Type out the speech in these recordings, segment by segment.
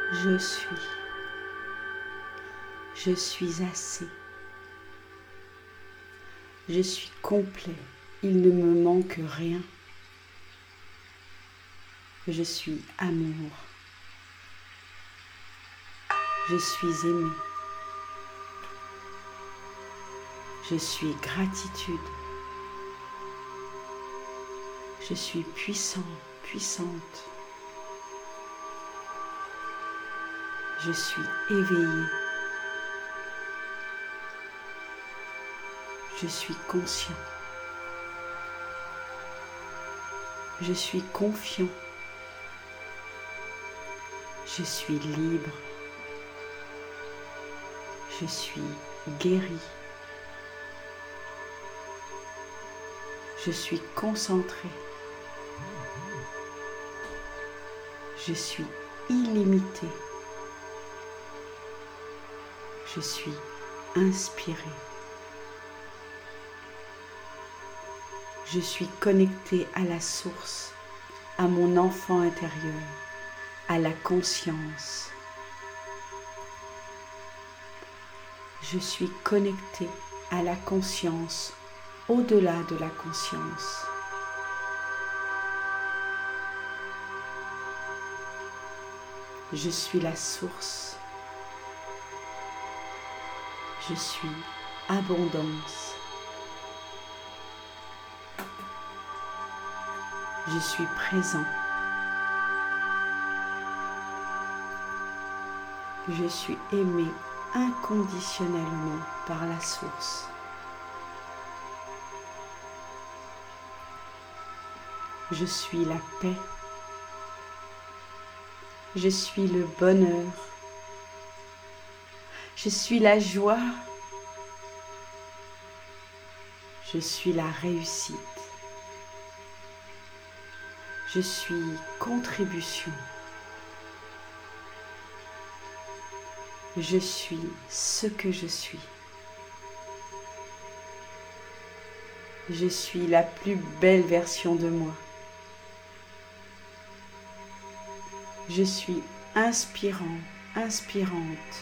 Je suis assez. Je suis complet, il ne me manque rien. Je suis amour. Je suis aimé. Je suis gratitude. Je suis puissant, puissante. Je suis éveillé. Je suis conscient. Je suis confiant. Je suis libre. Je suis guéri. Je suis concentré. Je suis illimité. Je suis inspiré. Je suis connecté à la source, à mon enfant intérieur, à la conscience. Je suis connecté à la conscience, au-delà de la conscience. Je suis la source. Je suis abondance. Je suis présent. Je suis aimé inconditionnellement par la source. Je suis la paix. Je suis le bonheur. Je suis la joie. Je suis la réussite. Je suis contribution. Je suis ce que je suis. Je suis la plus belle version de moi. Je suis inspirant, inspirante.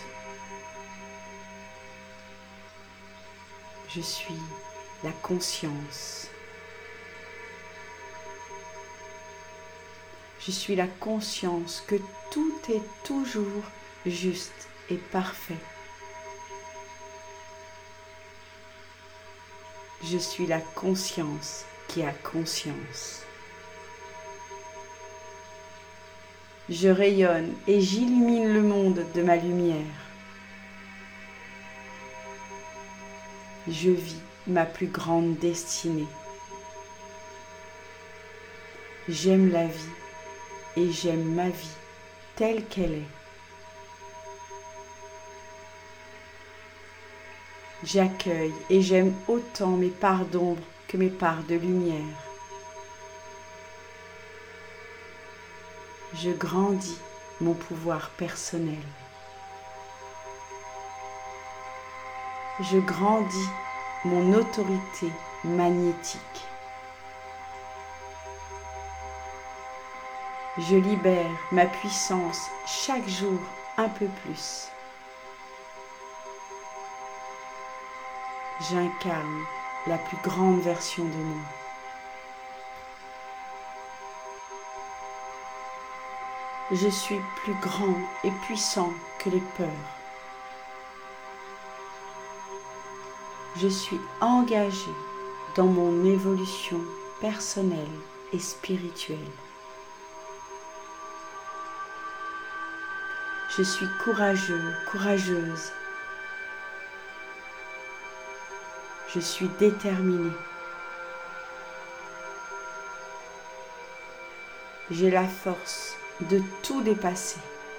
Je suis la conscience. Je suis la conscience que tout est toujours juste et parfait. Je suis la conscience qui a conscience. Je rayonne et j'illumine le monde de ma lumière. Je vis ma plus grande destinée. J'aime la vie et j'aime ma vie telle qu'elle est. J'accueille et j'aime autant mes parts d'ombre que mes parts de lumière. Je grandis mon pouvoir personnel. Je grandis mon autorité magnétique. Je libère ma puissance chaque jour un peu plus. J'incarne la plus grande version de moi. Je suis plus grand et puissant que les peurs. Je suis engagé dans mon évolution personnelle et spirituelle. Je suis courageux, courageuse. Je suis déterminée. J'ai la force de tout dépasser.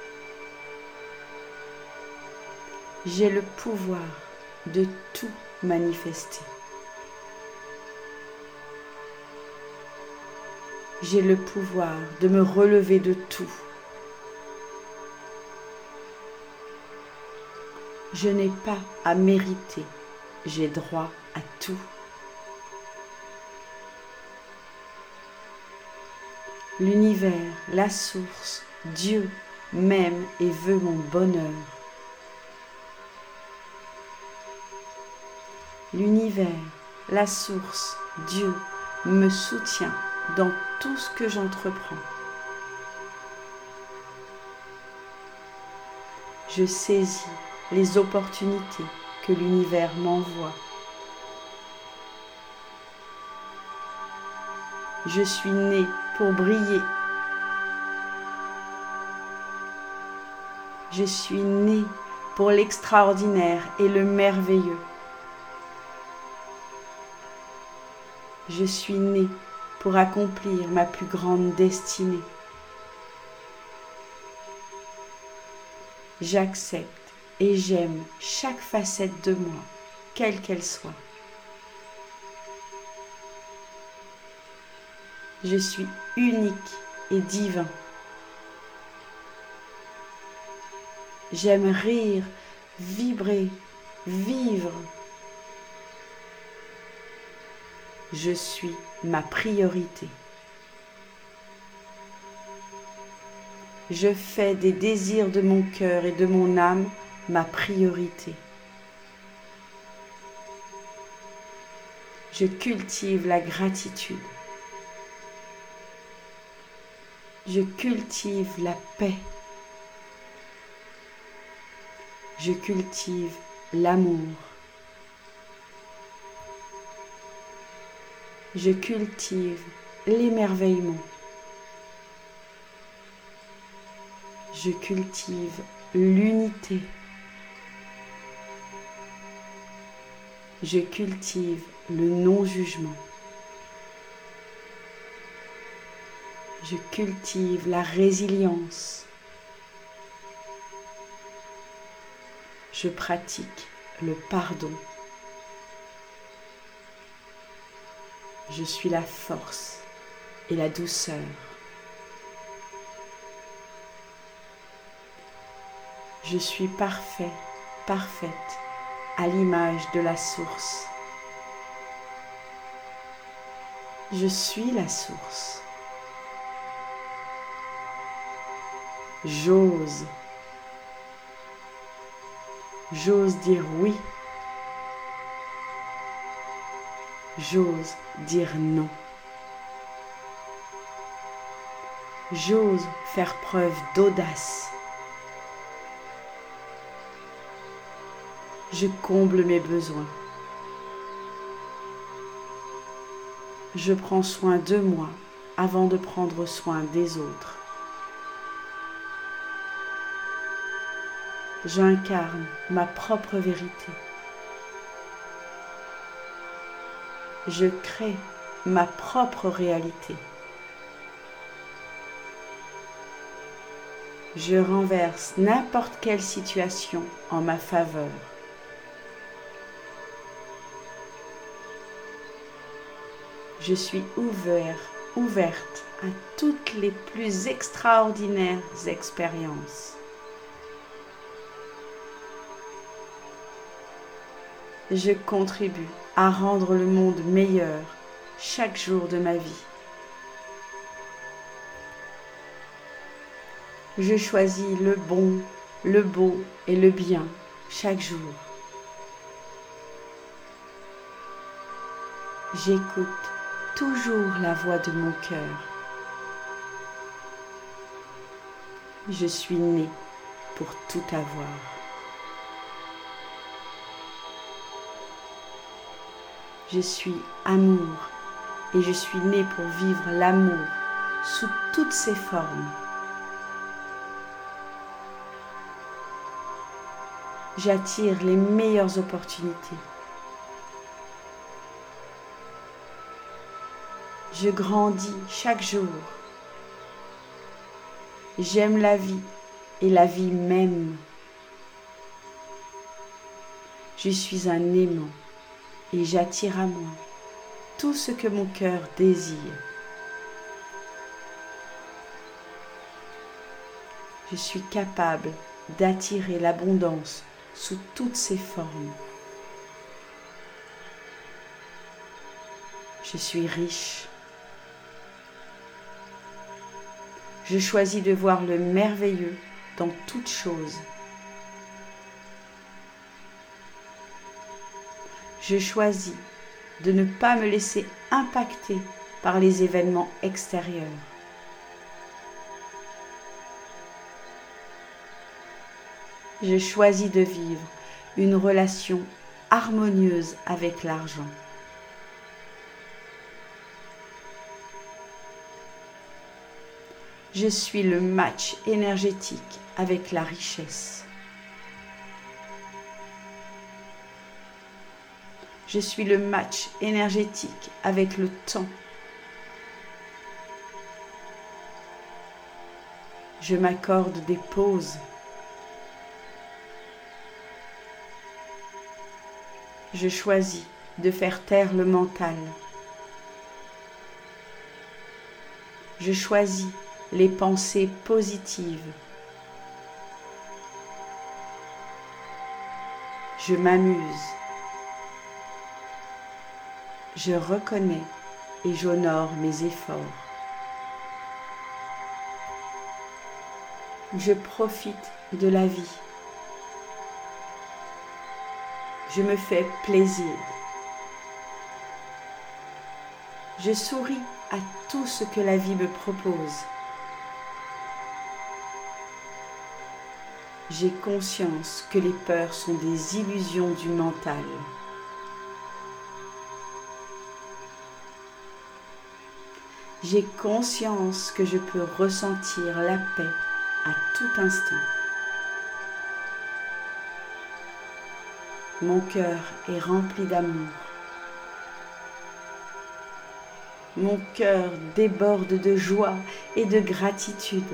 J'ai le pouvoir de tout manifester. J'ai le pouvoir de me relever de tout. Je n'ai pas à mériter, j'ai droit à tout. L'univers, la source, Dieu m'aime et veut mon bonheur. L'univers, la source, Dieu me soutient dans tout ce que j'entreprends. Je saisis les opportunités que l'univers m'envoie. Je suis né pour briller. Je suis né pour l'extraordinaire et le merveilleux. Je suis né pour accomplir ma plus grande destinée. J'accepte et j'aime chaque facette de moi, quelle qu'elle soit. Je suis unique et divin. J'aime rire, vibrer, vivre. Je suis ma priorité. Je fais des désirs de mon cœur et de mon âme ma priorité. Je cultive la gratitude. Je cultive la paix. Je cultive l'amour. Je cultive l'émerveillement. Je cultive l'unité. Je cultive le non-jugement. Je cultive la résilience. Je pratique le pardon. Je suis la force et la douceur. Je suis parfait, parfaite, à l'image de la source. Je suis la source. J'ose. J'ose dire oui. J'ose dire non. J'ose faire preuve d'audace. Je comble mes besoins. Je prends soin de moi avant de prendre soin des autres. J'incarne ma propre vérité. Je crée ma propre réalité. Je renverse n'importe quelle situation en ma faveur. Je suis ouverte à toutes les plus extraordinaires expériences. Je contribue à rendre le monde meilleur chaque jour de ma vie. Je choisis le bon, le beau et le bien chaque jour. J'écoute toujours la voix de mon cœur. Je suis née pour tout avoir. Je suis amour et je suis née pour vivre l'amour sous toutes ses formes. J'attire les meilleures opportunités. Je grandis chaque jour. J'aime la vie et la vie m'aime. Je suis un aimant et j'attire à moi tout ce que mon cœur désire. Je suis capable d'attirer l'abondance sous toutes ses formes. Je suis riche. Je choisis de voir le merveilleux dans toute chose. Je choisis de ne pas me laisser impacter par les événements extérieurs. Je choisis de vivre une relation harmonieuse avec l'argent. Je suis le match énergétique avec la richesse. Je suis le match énergétique avec le temps. Je m'accorde des pauses. Je choisis de faire taire le mental. Je choisis les pensées positives. Je m'amuse. Je reconnais et j'honore mes efforts. Je profite de la vie. Je me fais plaisir. Je souris à tout ce que la vie me propose. J'ai conscience que les peurs sont des illusions du mental. J'ai conscience que je peux ressentir la paix à tout instant. Mon cœur est rempli d'amour. Mon cœur déborde de joie et de gratitude.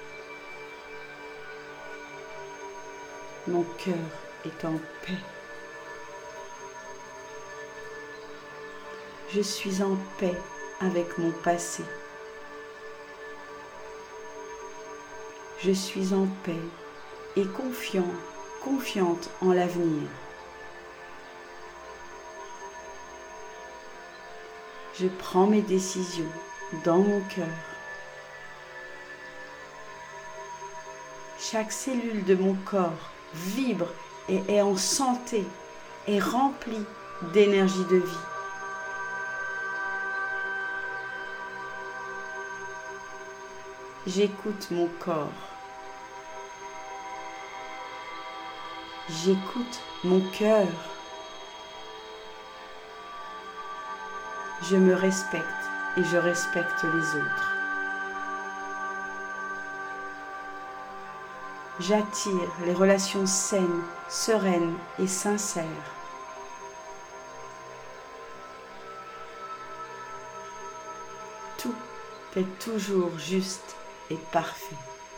Mon cœur est en paix. Je suis en paix avec mon passé. Je suis en paix et confiante en l'avenir. Je prends mes décisions dans mon cœur. Chaque cellule de mon corps vibre et est en santé, est remplie d'énergie de vie. J'écoute mon corps. J'écoute mon cœur. Je me respecte et je respecte les autres. J'attire les relations saines, sereines et sincères. Tout est toujours juste et parfait.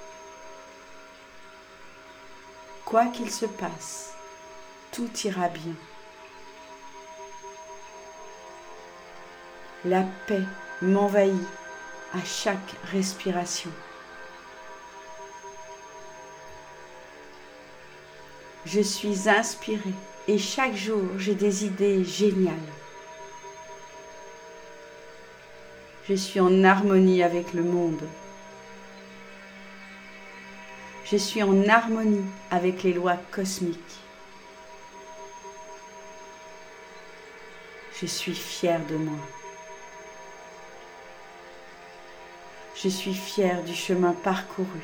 Quoi qu'il se passe, tout ira bien. La paix m'envahit à chaque respiration. Je suis inspirée et chaque jour j'ai des idées géniales. Je suis en harmonie avec le monde. Je suis en harmonie avec les lois cosmiques. Je suis fière de moi. Je suis fière du chemin parcouru.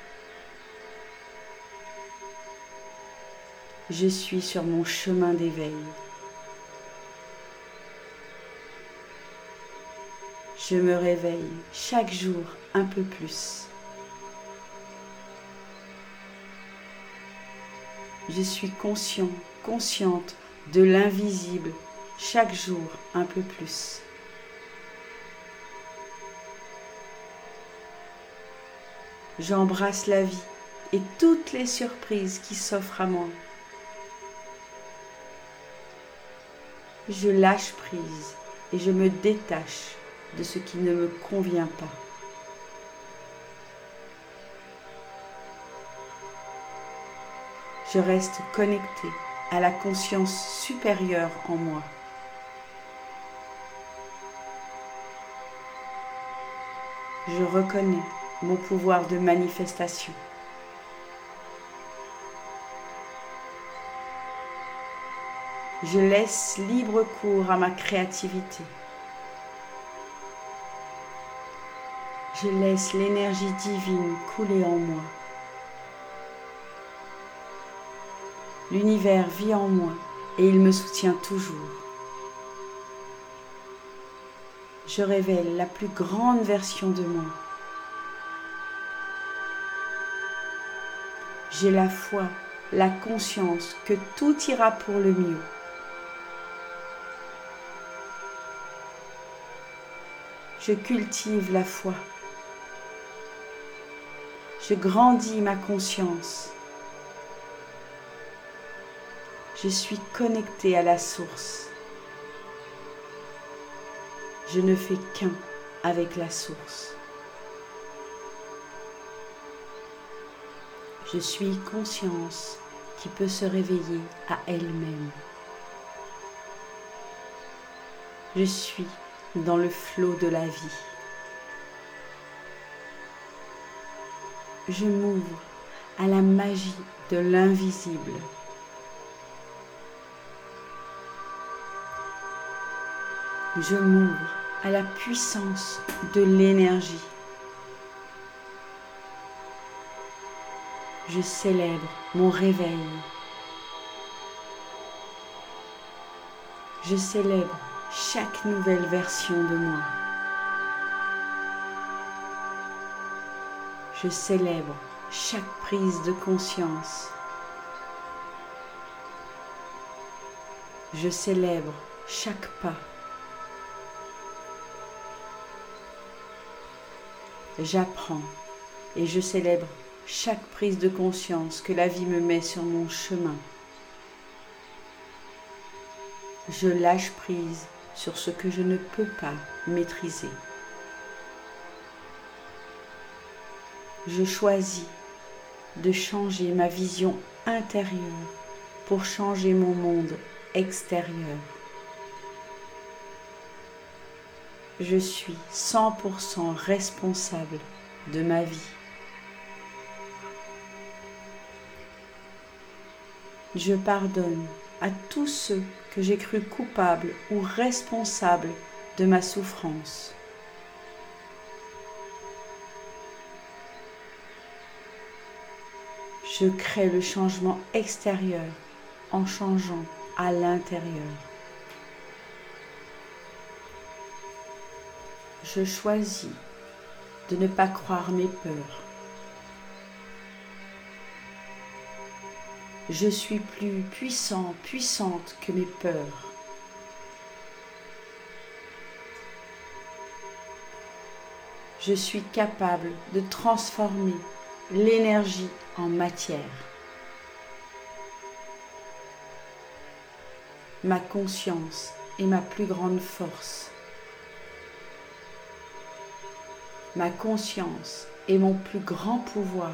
Je suis sur mon chemin d'éveil. Je me réveille chaque jour un peu plus. Je suis consciente de l'invisible chaque jour un peu plus. J'embrasse la vie et toutes les surprises qui s'offrent à moi. Je lâche prise et je me détache de ce qui ne me convient pas. Je reste connectée à la conscience supérieure en moi. Je reconnais mon pouvoir de manifestation. Je laisse libre cours à ma créativité. Je laisse l'énergie divine couler en moi. L'univers vit en moi et il me soutient toujours. Je révèle la plus grande version de moi. J'ai la foi, la conscience que tout ira pour le mieux. Je cultive la foi. Je grandis ma conscience. Je suis connectée à la source. Je ne fais qu'un avec la source. Je suis conscience qui peut se réveiller à elle-même. Je suis dans le flot de la vie. Je m'ouvre à la magie de l'invisible. Je m'ouvre à la puissance de l'énergie. Je célèbre mon réveil. Je célèbre chaque nouvelle version de moi. Je célèbre chaque prise de conscience. Je célèbre chaque pas. J'apprends et je célèbre chaque prise de conscience que la vie me met sur mon chemin. Je lâche prise sur ce que je ne peux pas maîtriser. Je choisis de changer ma vision intérieure pour changer mon monde extérieur. Je suis 100% responsable de ma vie. Je pardonne à tous ceux que j'ai cru coupables ou responsables de ma souffrance. Je crée le changement extérieur en changeant à l'intérieur. Je choisis de ne pas croire mes peurs. Je suis plus puissant, puissante que mes peurs. Je suis capable de transformer l'énergie en matière. Ma conscience est ma plus grande force. Ma conscience est mon plus grand pouvoir.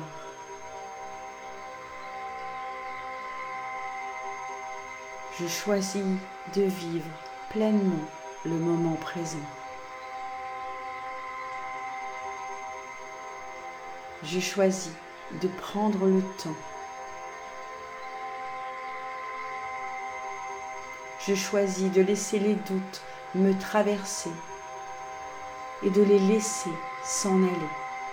Je choisis de vivre pleinement le moment présent. Je choisis de prendre le temps. Je choisis de laisser les doutes me traverser et de les laisser s'en aller.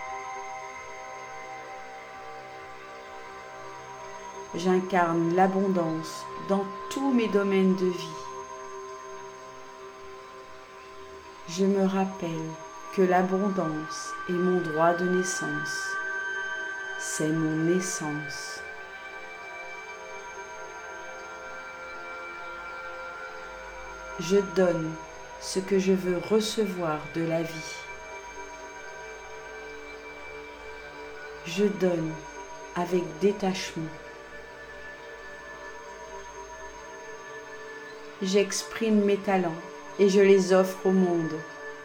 J'incarne l'abondance dans tous mes domaines de vie. Je me rappelle que l'abondance est mon droit de naissance. C'est mon essence. Je donne ce que je veux recevoir de la vie. Je donne avec détachement. J'exprime mes talents et je les offre au monde.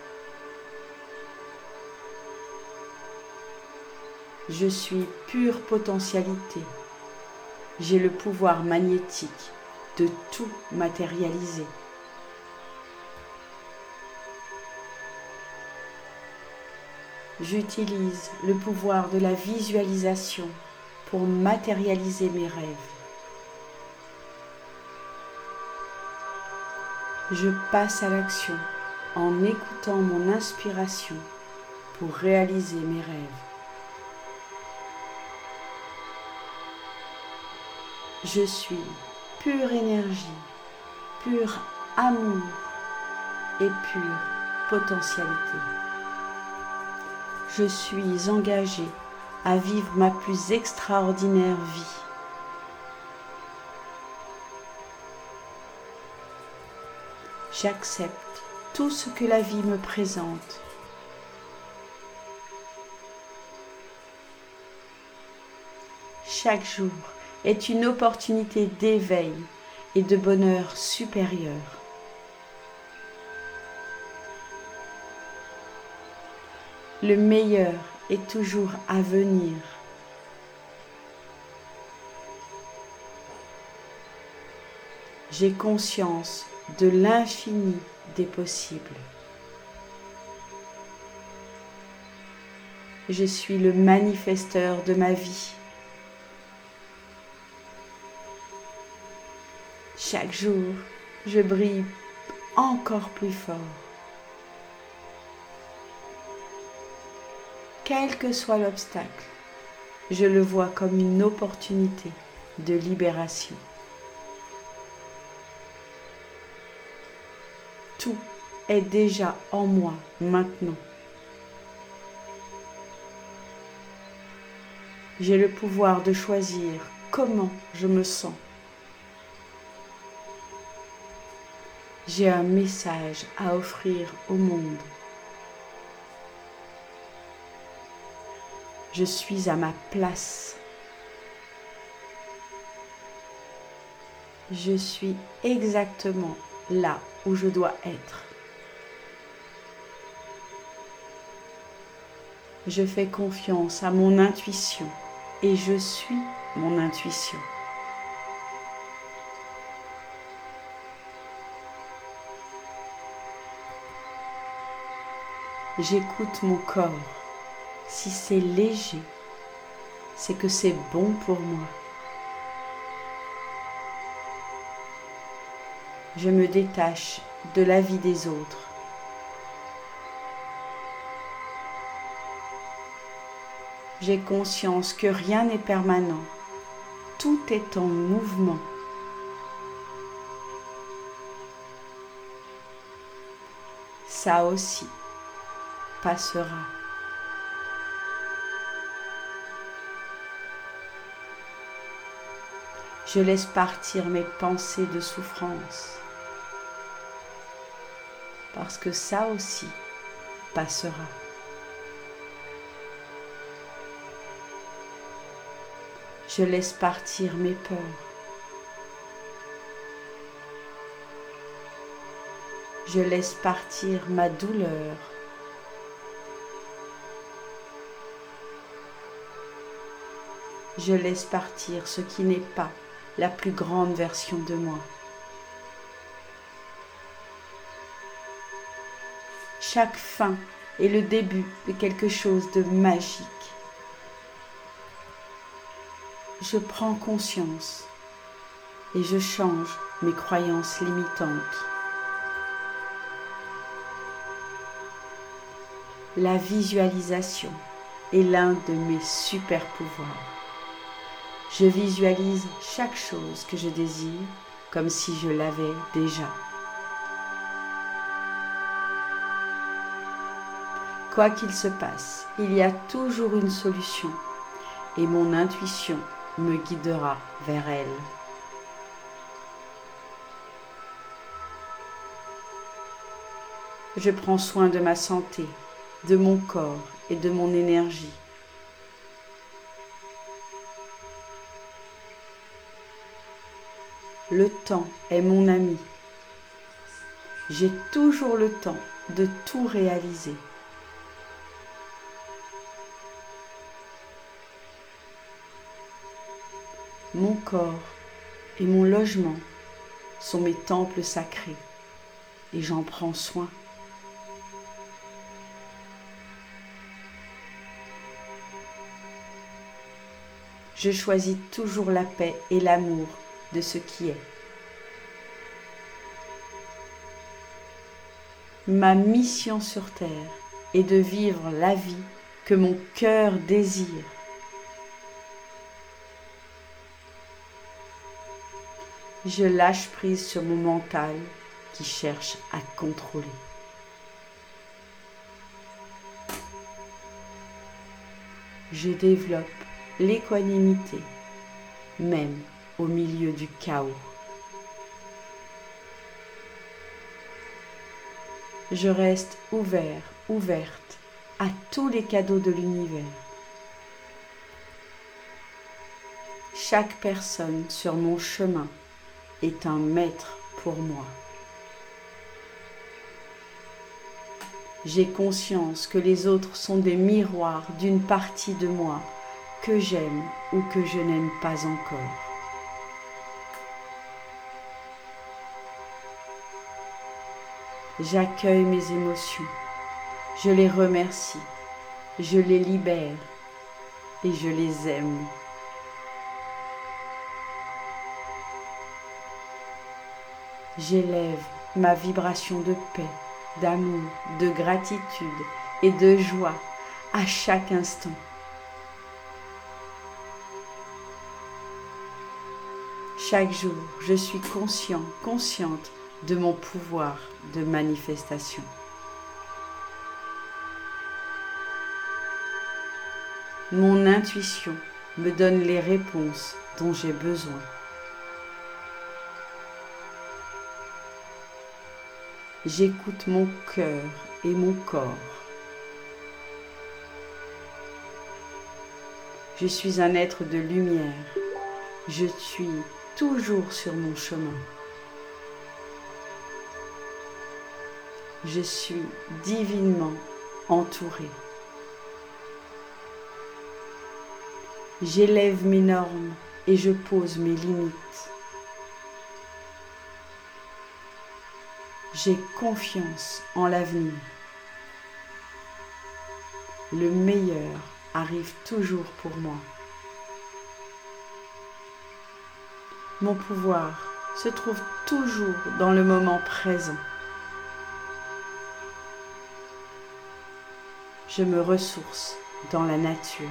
Je suis pure potentialité. J'ai le pouvoir magnétique de tout matérialiser. J'utilise le pouvoir de la visualisation pour matérialiser mes rêves. Je passe à l'action en écoutant mon inspiration pour réaliser mes rêves. Je suis pure énergie, pur amour et pure potentialité. Je suis engagée à vivre ma plus extraordinaire vie. J'accepte tout ce que la vie me présente. Chaque jour est une opportunité d'éveil et de bonheur supérieur. Le meilleur est toujours à venir. J'ai conscience de l'infini des possibles. Je suis le manifesteur de ma vie. Chaque jour, je brille encore plus fort. Quel que soit l'obstacle, je le vois comme une opportunité de libération. Tout est déjà en moi maintenant. J'ai le pouvoir de choisir comment je me sens. J'ai un message à offrir au monde. Je suis à ma place. Je suis exactement là où je dois être. Je fais confiance à mon intuition et je suis mon intuition. J'écoute mon corps. Si c'est léger, c'est que c'est bon pour moi. Je me détache de la vie des autres. J'ai conscience que rien n'est permanent. Tout est en mouvement. Ça aussi passera. Je laisse partir mes pensées de souffrance. Parce que ça aussi passera. Je laisse partir mes peurs. Je laisse partir ma douleur. Je laisse partir ce qui n'est pas la plus grande version de moi. Chaque fin est le début de quelque chose de magique. Je prends conscience et je change mes croyances limitantes. La visualisation est l'un de mes super pouvoirs. Je visualise chaque chose que je désire comme si je l'avais déjà. Quoi qu'il se passe, il y a toujours une solution et mon intuition me guidera vers elle. Je prends soin de ma santé, de mon corps et de mon énergie. Le temps est mon ami. J'ai toujours le temps de tout réaliser. Mon corps et mon logement sont mes temples sacrés et j'en prends soin. Je choisis toujours la paix et l'amour de ce qui est. Ma mission sur terre est de vivre la vie que mon cœur désire. Je lâche prise sur mon mental qui cherche à contrôler. Je développe l'équanimité, même au milieu du chaos. Je reste ouvert, ouverte à tous les cadeaux de l'univers. Chaque personne sur mon chemin est un maître pour moi. J'ai conscience que les autres sont des miroirs d'une partie de moi que j'aime ou que je n'aime pas encore. J'accueille mes émotions, je les remercie, je les libère et je les aime. J'élève ma vibration de paix, d'amour, de gratitude et de joie à chaque instant. Chaque jour, je suis conscient, consciente de mon pouvoir de manifestation. Mon intuition me donne les réponses dont j'ai besoin. J'écoute mon cœur et mon corps. Je suis un être de lumière. Je suis toujours sur mon chemin. Je suis divinement entourée. J'élève mes normes et je pose mes limites. J'ai confiance en l'avenir. Le meilleur arrive toujours pour moi. Mon pouvoir se trouve toujours dans le moment présent. Je me ressource dans la nature.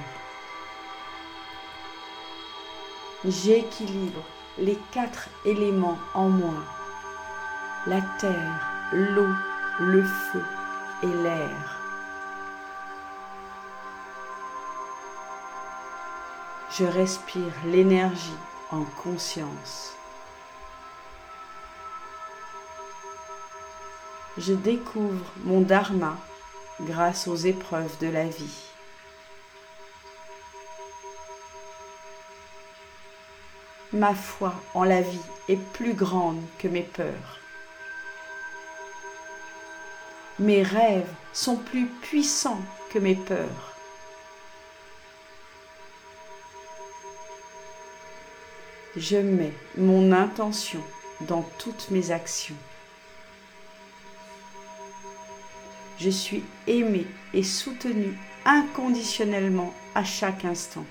J'équilibre les 4 éléments en moi. La terre, l'eau, le feu et l'air. Je respire l'énergie en conscience. Je découvre mon dharma grâce aux épreuves de la vie. Ma foi en la vie est plus grande que mes peurs. Mes rêves sont plus puissants que mes peurs. Je mets mon intention dans toutes mes actions. Je suis aimée et soutenue inconditionnellement à chaque instant.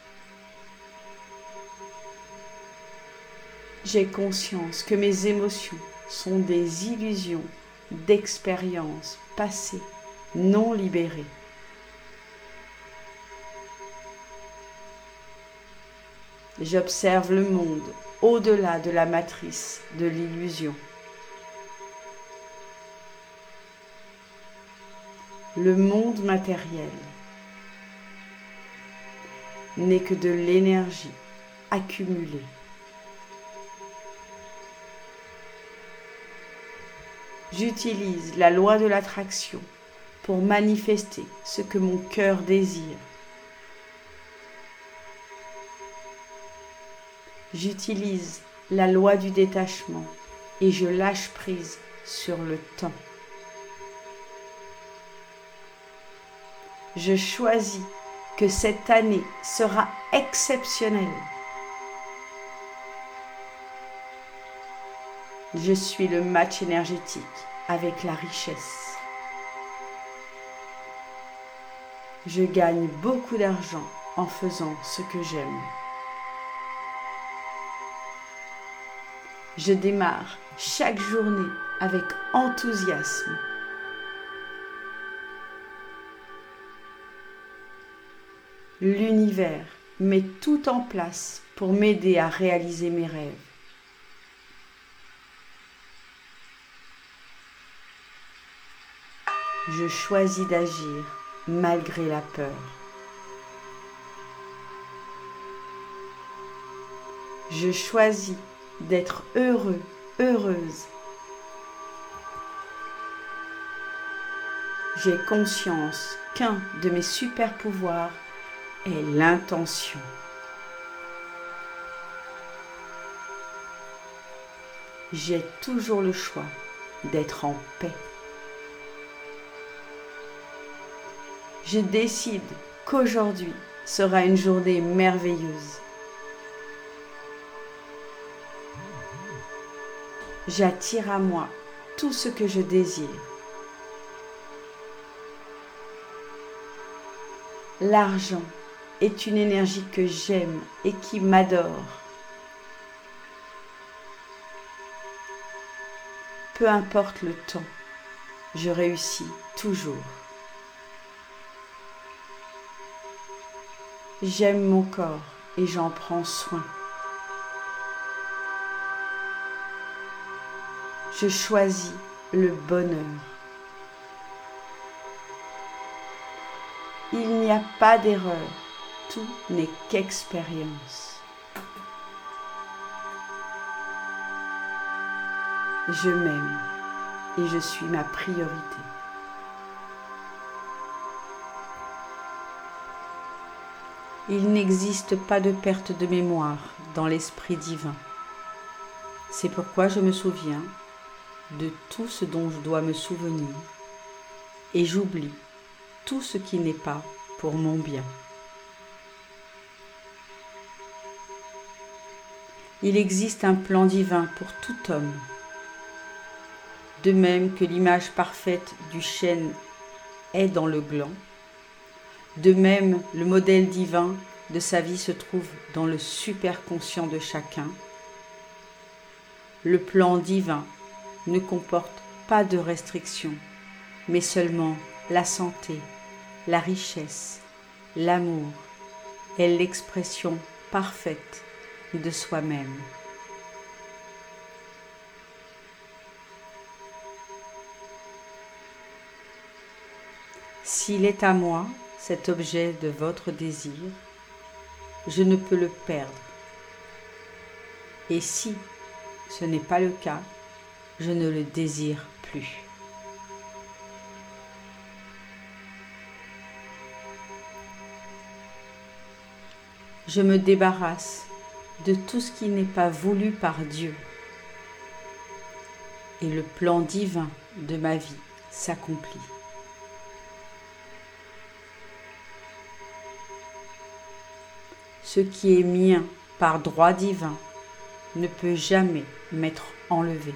J'ai conscience que mes émotions sont des illusions d'expériences passées non libérées. J'observe le monde au-delà de la matrice de l'illusion. Le monde matériel n'est que de l'énergie accumulée. J'utilise la loi de l'attraction pour manifester ce que mon cœur désire. J'utilise la loi du détachement et je lâche prise sur le temps. Je choisis que cette année sera exceptionnelle. Je suis le match énergétique avec la richesse. Je gagne beaucoup d'argent en faisant ce que j'aime. Je démarre chaque journée avec enthousiasme L'univers met tout en place pour m'aider à réaliser mes rêves. Je choisis d'agir malgré la peur. Je choisis d'être heureux, heureuse. J'ai conscience qu'un de mes super pouvoirs est l'intention. J'ai toujours le choix d'être en paix. Je décide qu'aujourd'hui sera une journée merveilleuse. J'attire à moi tout ce que je désire. L'argent est une énergie que j'aime et qui m'adore. Peu importe le temps, je réussis toujours. J'aime mon corps et j'en prends soin. Je choisis le bonheur. Il n'y a pas d'erreur, tout n'est qu'expérience. Je m'aime et je suis ma priorité. Il n'existe pas de perte de mémoire dans l'esprit divin. C'est pourquoi je me souviens de tout ce dont je dois me souvenir et j'oublie tout ce qui n'est pas pour mon bien. Il existe un plan divin pour tout homme, de même que l'image parfaite du chêne est dans le gland, de même le modèle divin de sa vie se trouve dans le superconscient de chacun. Le plan divin ne comporte pas de restrictions, mais seulement la santé, la richesse, l'amour est l'expression parfaite de soi-même. S'il est à moi, cet objet de votre désir, je ne peux le perdre. Et si ce n'est pas le cas, je ne le désire plus. Je me débarrasse de tout ce qui n'est pas voulu par Dieu. Et le plan divin de ma vie s'accomplit. Ce qui est mien par droit divin ne peut jamais m'être enlevé.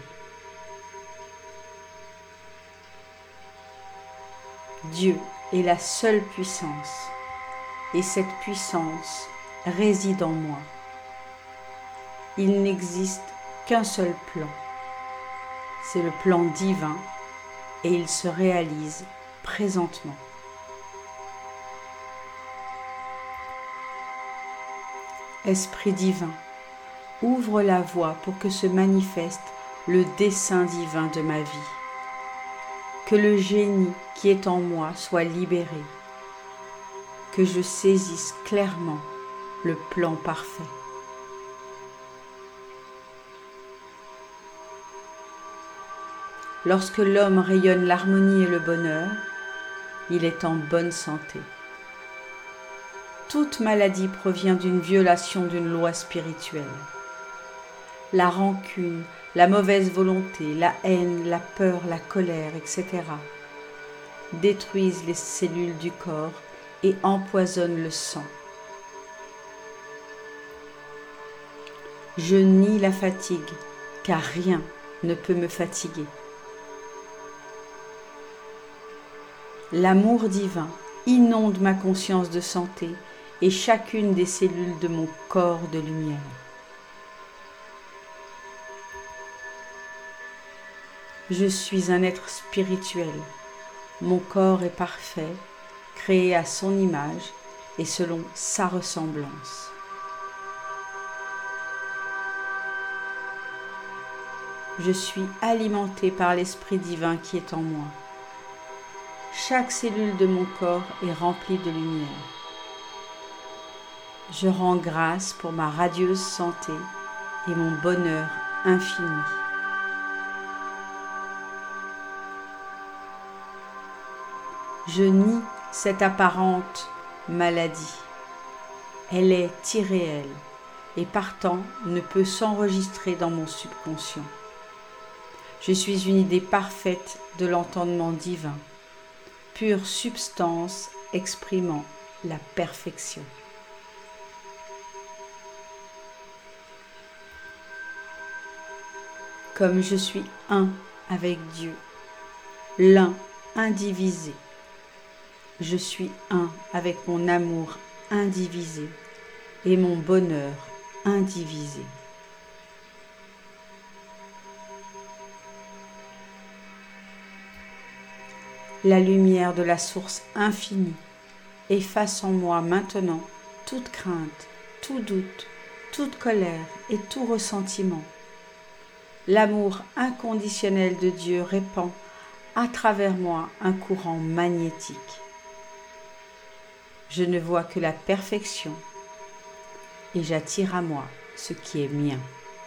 Dieu est la seule puissance et cette puissance réside en moi. Il n'existe qu'un seul plan. C'est le plan divin et il se réalise présentement. Esprit divin, ouvre la voie pour que se manifeste le dessein divin de ma vie. Que le génie qui est en moi soit libéré. Que je saisisse clairement le plan parfait. Lorsque l'homme rayonne l'harmonie et le bonheur, il est en bonne santé. Toute maladie provient d'une violation d'une loi spirituelle. La rancune, la mauvaise volonté, la haine, la peur, la colère, etc. détruisent les cellules du corps et empoisonnent le sang. Je nie la fatigue, car rien ne peut me fatiguer. L'amour divin inonde ma conscience de santé et chacune des cellules de mon corps de lumière. Je suis un être spirituel. Mon corps est parfait, créé à son image, et selon sa ressemblance. Je suis alimenté par l'Esprit divin qui est en moi. Chaque cellule de mon corps est remplie de lumière. Je rends grâce pour ma radieuse santé et mon bonheur infini. Je nie cette apparente maladie. Elle est irréelle et partant ne peut s'enregistrer dans mon subconscient. Je suis une idée parfaite de l'entendement divin, pure substance exprimant la perfection. Comme je suis un avec Dieu, l'un indivisé, je suis un avec mon amour indivisé et mon bonheur indivisé. La lumière de la source infinie efface en moi maintenant toute crainte, tout doute, toute colère et tout ressentiment. L'amour inconditionnel de Dieu répand à travers moi un courant magnétique. Je ne vois que la perfection et j'attire à moi ce qui est mien.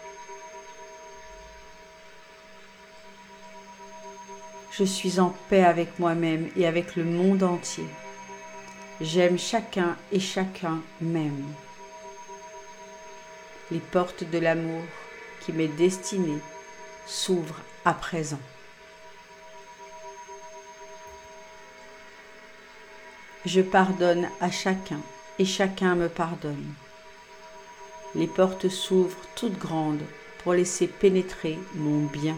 Je suis en paix avec moi-même et avec le monde entier. J'aime chacun et chacun m'aime. Les portes de l'amour qui m'est destiné s'ouvrent à présent. Je pardonne à chacun et chacun me pardonne. Les portes s'ouvrent toutes grandes pour laisser pénétrer mon bien.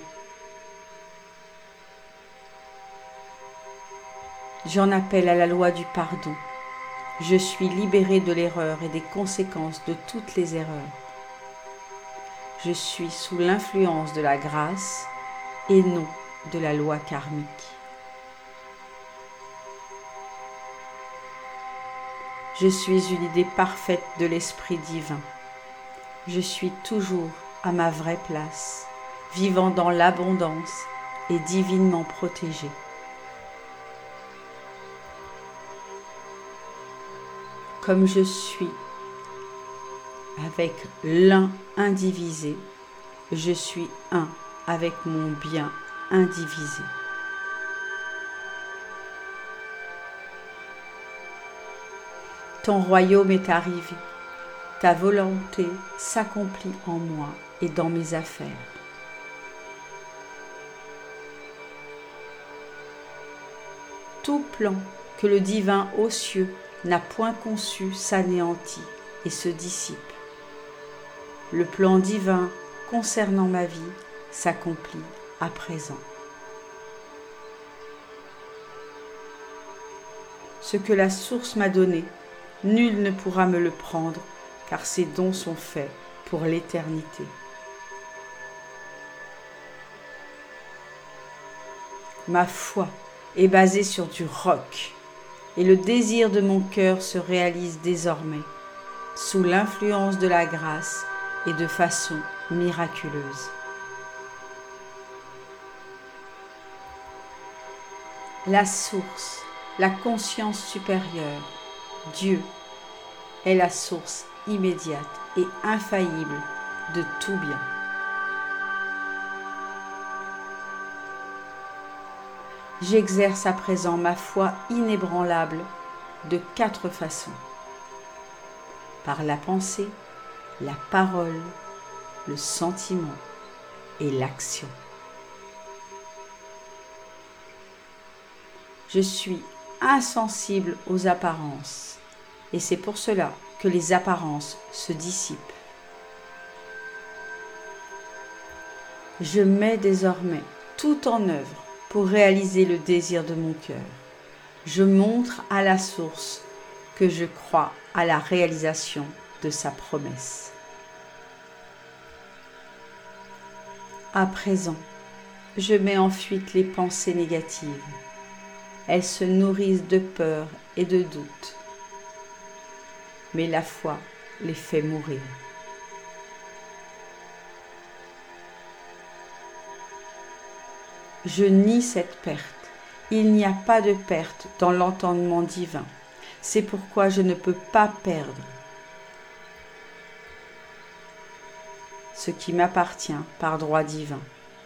J'en appelle à la loi du pardon. Je suis libéré de l'erreur et des conséquences de toutes les erreurs. Je suis sous l'influence de la grâce et non de la loi karmique. Je suis une idée parfaite de l'Esprit divin. Je suis toujours à ma vraie place, vivant dans l'abondance et divinement protégée. Comme je suis avec l'un indivisé, je suis un avec mon bien indivisé. Ton royaume est arrivé, ta volonté s'accomplit en moi et dans mes affaires. Tout plan que le divin aux cieux n'a point conçu s'anéantit et se dissipe. Le plan divin concernant ma vie s'accomplit à présent. Ce que la source m'a donné, nul ne pourra me le prendre, car ces dons sont faits pour l'éternité. Ma foi est basée sur du roc, et le désir de mon cœur se réalise désormais, sous l'influence de la grâce et de façon miraculeuse. La source, la conscience supérieure, Dieu, est la source immédiate et infaillible de tout bien. J'exerce à présent ma foi inébranlable de 4 façons. Par la pensée, la parole, le sentiment et l'action. Je suis insensible aux apparences et c'est pour cela que les apparences se dissipent. Je mets désormais tout en œuvre pour réaliser le désir de mon cœur. Je montre à la source que je crois à la réalisation de sa promesse. À présent, je mets en fuite les pensées négatives. Elles se nourrissent de peur et de doute. mais la foi les fait mourir. Je nie cette perte. Il n'y a pas de perte dans l'entendement divin. C'est pourquoi je ne peux pas perdre ce qui m'appartient par droit divin.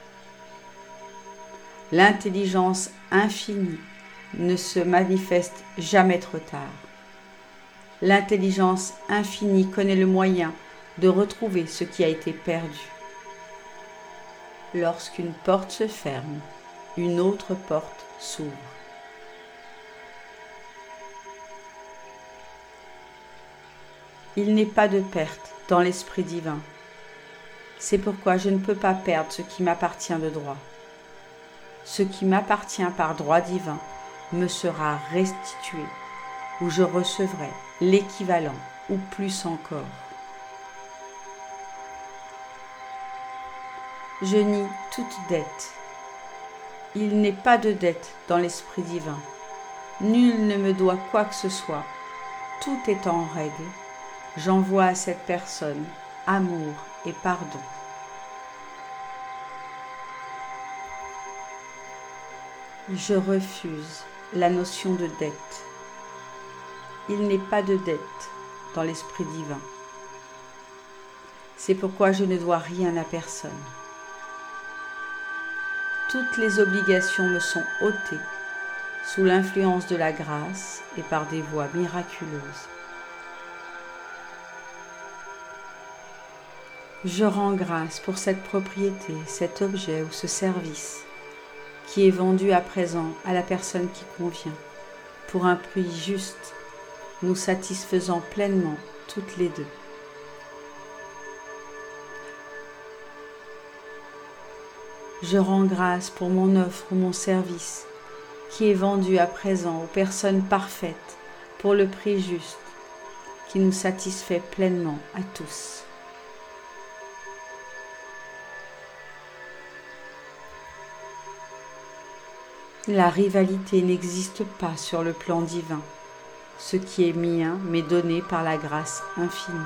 L'intelligence infinie ne se manifeste jamais trop tard. L'intelligence infinie connaît le moyen de retrouver ce qui a été perdu. Lorsqu'une porte se ferme, une autre porte s'ouvre. Il n'est pas de perte dans l'esprit divin. C'est pourquoi je ne peux pas perdre ce qui m'appartient de droit. Ce qui m'appartient par droit divin me sera restitué, ou je recevrai l'équivalent, ou plus encore. Je nie toute dette. Il n'est pas de dette dans l'esprit divin. Nul ne me doit quoi que ce soit. Tout est en règle. J'envoie à cette personne amour et pardon. Je refuse la notion de dette. Il n'est pas de dette dans l'esprit divin. C'est pourquoi je ne dois rien à personne. Toutes les obligations me sont ôtées sous l'influence de la grâce et par des voies miraculeuses. Je rends grâce pour cette propriété, cet objet ou ce service qui est vendu à présent à la personne qui convient, pour un prix juste, nous satisfaisant pleinement toutes les deux. Je rends grâce pour mon offre ou mon service qui est vendu à présent aux personnes parfaites pour le prix juste, qui nous satisfait pleinement à tous. La rivalité n'existe pas sur le plan divin. Ce qui est mien m'est donné par la grâce infinie.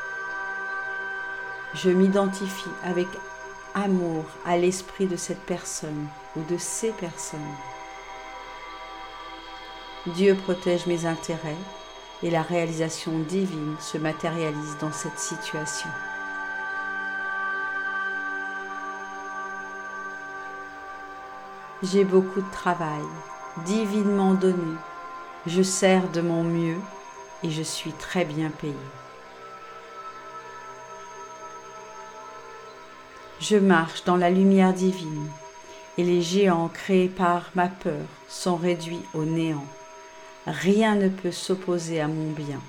Je m'identifie avec amour à l'esprit de cette personne ou de ces personnes. Dieu protège mes intérêts et la réalisation divine se matérialise dans cette situation. J'ai beaucoup de travail, divinement donné. Je sers de mon mieux et je suis très bien payé. Je marche dans la lumière divine et les géants créés par ma peur sont réduits au néant. Rien ne peut s'opposer à mon bien.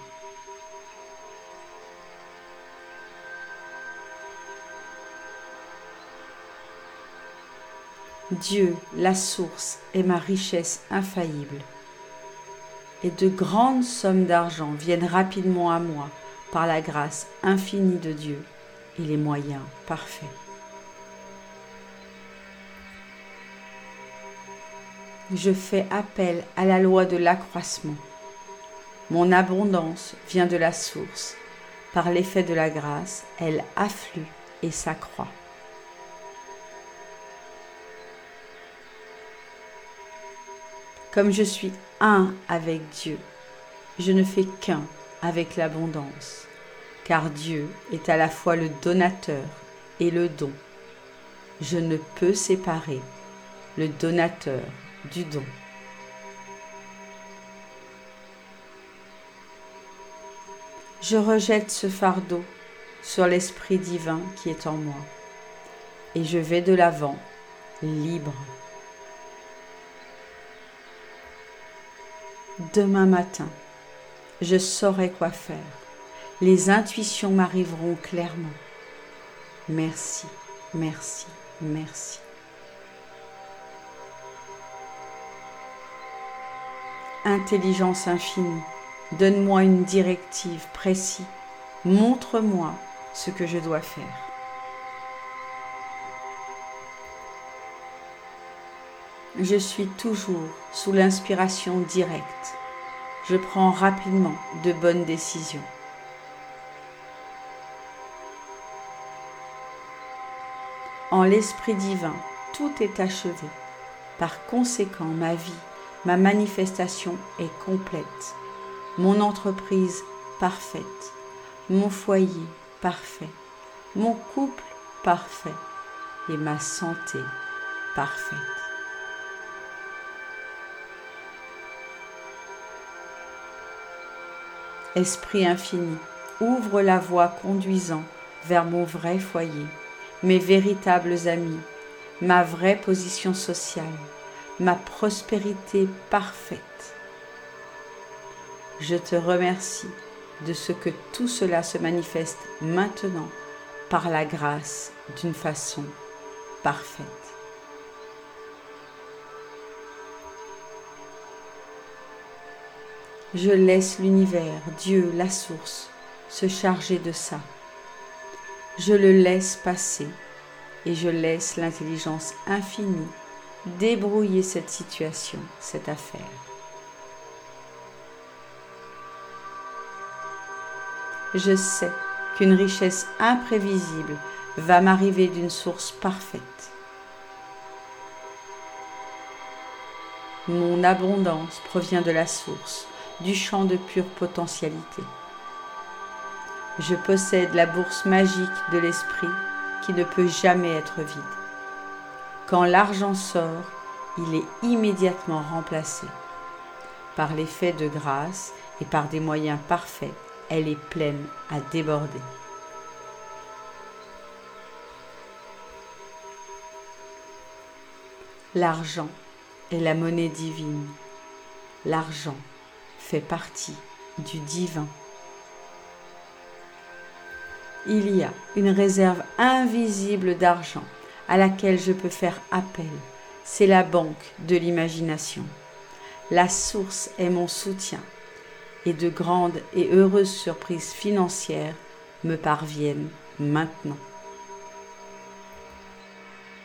Dieu, la source, est ma richesse infaillible. Et de grandes sommes d'argent viennent rapidement à moi par la grâce infinie de Dieu et les moyens parfaits. Je fais appel à la loi de l'accroissement. Mon abondance vient de la source. Par l'effet de la grâce, elle afflue et s'accroît. Comme je suis un avec Dieu, je ne fais qu'un avec l'abondance, car Dieu est à la fois le donateur et le don. Je ne peux séparer le donateur du don. Je rejette ce fardeau sur l'esprit divin qui est en moi et je vais de l'avant libre. Demain matin, je saurai quoi faire. Les intuitions m'arriveront clairement. Merci, merci, merci. Intelligence infinie, donne-moi une directive précise. Montre-moi ce que je dois faire. Je suis toujours sous l'inspiration directe. Je prends rapidement de bonnes décisions. En l'Esprit divin, tout est achevé. Par conséquent, ma vie, ma manifestation est complète. Mon entreprise parfaite. Mon foyer parfait. Mon couple parfait. Et ma santé parfaite. Esprit infini, ouvre la voie conduisant vers mon vrai foyer, mes véritables amis, ma vraie position sociale, ma prospérité parfaite. Je te remercie de ce que tout cela se manifeste maintenant par la grâce d'une façon parfaite. Je laisse l'univers, Dieu, la source, se charger de ça. Je le laisse passer et je laisse l'intelligence infinie débrouiller cette situation, cette affaire. Je sais qu'une richesse imprévisible va m'arriver d'une source parfaite. Mon abondance provient de la source, du champ de pure potentialité. Je possède la bourse magique de l'esprit qui ne peut jamais être vide. Quand l'argent sort, il est immédiatement remplacé. Par l'effet de grâce et par des moyens parfaits, elle est pleine à déborder. L'argent est la monnaie divine. L'argent fait partie du divin. Il y a une réserve invisible d'argent à laquelle je peux faire appel. C'est la banque de l'imagination. La source est mon soutien et de grandes et heureuses surprises financières me parviennent maintenant.